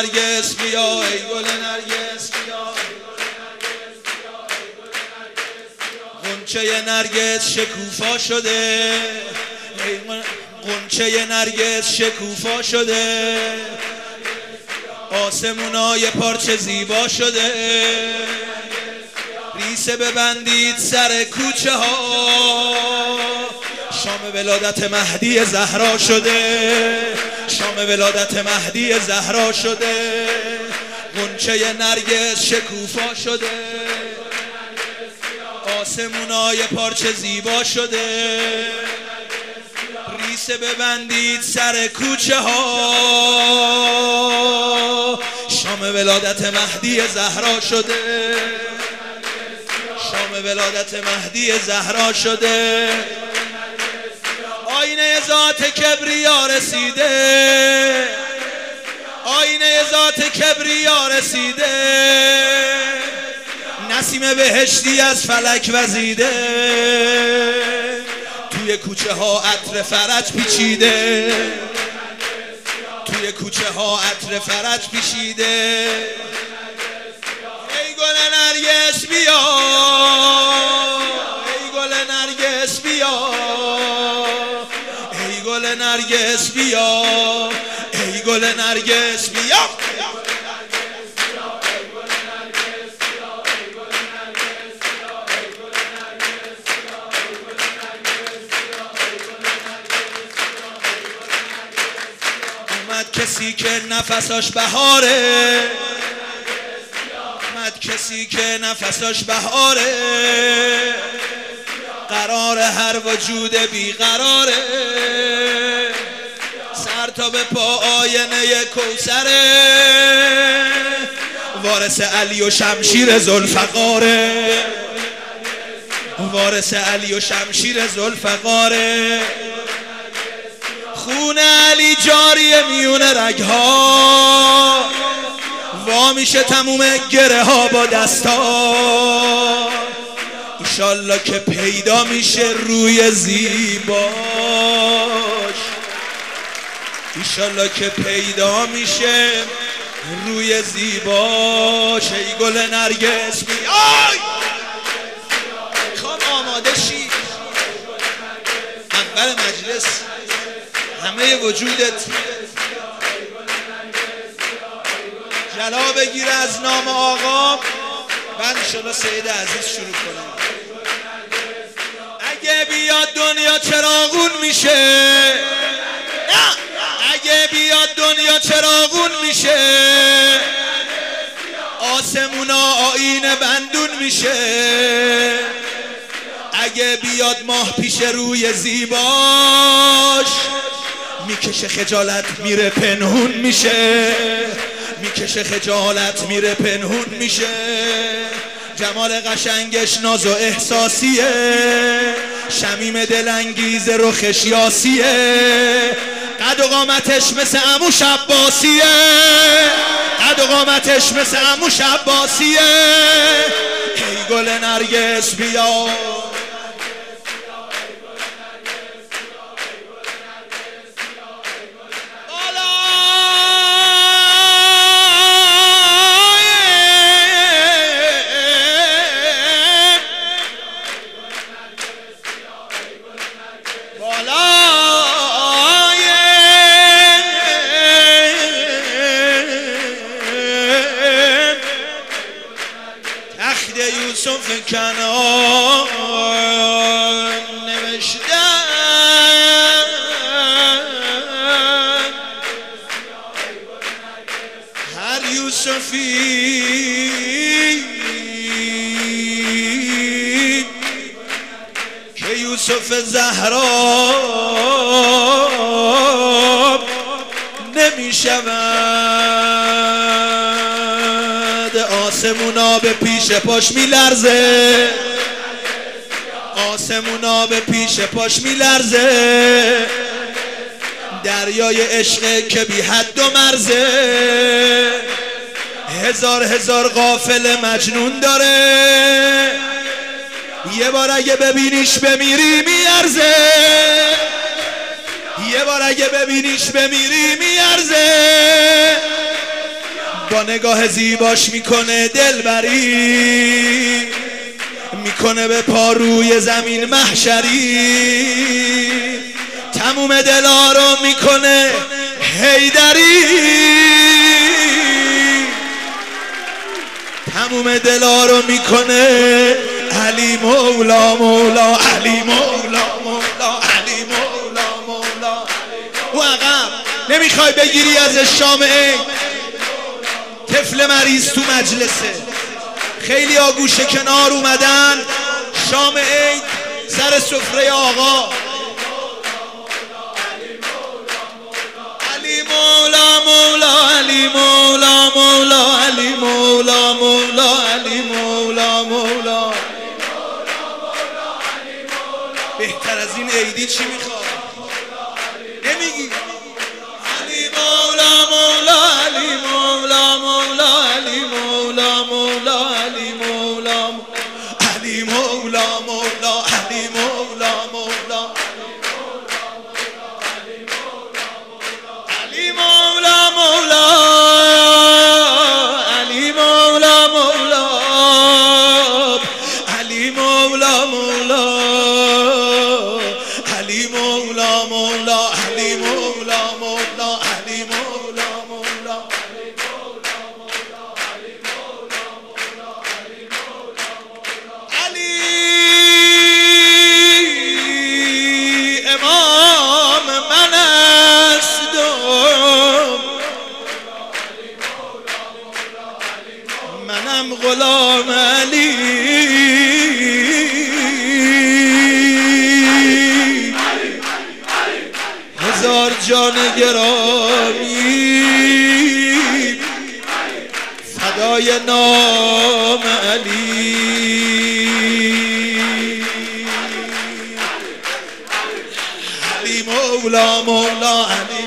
نرگس بیا، ای گل نرگس بیا، غنچه نرگس شکوفا شده، غنچه نرگس شکوفا شده، آسمونای پارچه زیبا شده، ریسه ببندید سر کوچه ها، شام ولادت مهدی زهرا شده، شام ولادت مهدی زهرا شده، غنچه نرگس شکوفا شده، آسمونای پارچه زیبا شده، ریسه ببندید سر کوچه ها، شام ولادت مهدی زهرا شده، شام ولادت مهدی زهرا شده، آینه ذات کبریا رسیده، آینه ذات کبریا رسیده، نسیم بهشتی از فلک وزیده، توی کوچه ها عطر فرج پیچیده، توی کوچه ها عطر فرج پیچیده، ای گل نرگس بیا، ای گل نرگس بیا، ای گل نرگس بیا، ای گل نرگس بیا، کسی که نفساش بهاره، اومد کسی که نفساش بهاره، قرار هر وجود بیقراره، سر تا به پا آینه کوثره، وارث علی و شمشیر ذوالفقاره، وارث علی و شمشیر ذوالفقاره، خون علی جاری میون رگها، وا میشه تموم گره ها با دستا، ایشالله که پیدا میشه روی زیباش، ایشالله که پیدا میشه روی زیباش، ای گل نرگس بیای، میخوام آماده شی اول مجلس همه وجودت جلا بگیره از نام آقا، بعد انشالله سید عزیز شروع کنم. اگه بیاد دنیا چراغون میشه، نه اگه بیاد دنیا چراغون میشه، آسمونا آینه بندون میشه، اگه بیاد ماه پیش روی زیباش، میکشه خجالت میره پنهون میشه، میکشه خجالت میره پنهون میشه، جمال قشنگش ناز و احساسیه، شمیم دلانگیز رخش یاسیه، قد و قامتش مثل عموش عباسیه، قد و قامتش مثل عموش عباسیه، ای گل نرگس بیا، یوسف کنان نوشتن، هر یوسفی که یوسف زهرا نمیشود، آسمونا به پیش پاش میلرزه، آسمونا به پیش پاش میلرزه، دریای عشق که بی حد و مرزه، هزار هزار قافل مجنون داره، یه بار اگه ببینیش بمیری میارزه، یه بار اگه ببینیش بمیری میارزه، با نگاه زیباش میکنه دلبری، میکنه به پا روی زمین محشری، تموم دلا رو میکنه حیدری، تموم دلا رو میکنه علی مولا مولا، علی مولا مولا، علی مولا مولا. او عقب نمیخوای بگیری از شام عید؟ طفل مریض تو مجلسه، خیلی ها گوشه کنار اومدن، شام عید سر سفره آقا. علی مولا مولا، علی مولا مولا، علی مولا مولا، علی مولا مولا. بهتر از این عیدی چی میخواد؟ نمیگی؟ علی مولا مولا، علی مولا مولا، علی مولا مولا، علی مولا مولا، علی مولا مولا، علی مولا مولا، علی مولا مولا، علی مولا مولا، علی مولا مولا، علی مولا مولا، علی مولا مولا، علی مولا مولا. علی امام من است و منم غلام علی، هزار جان گرامی فدای نام علی. علی مولا مولا، علی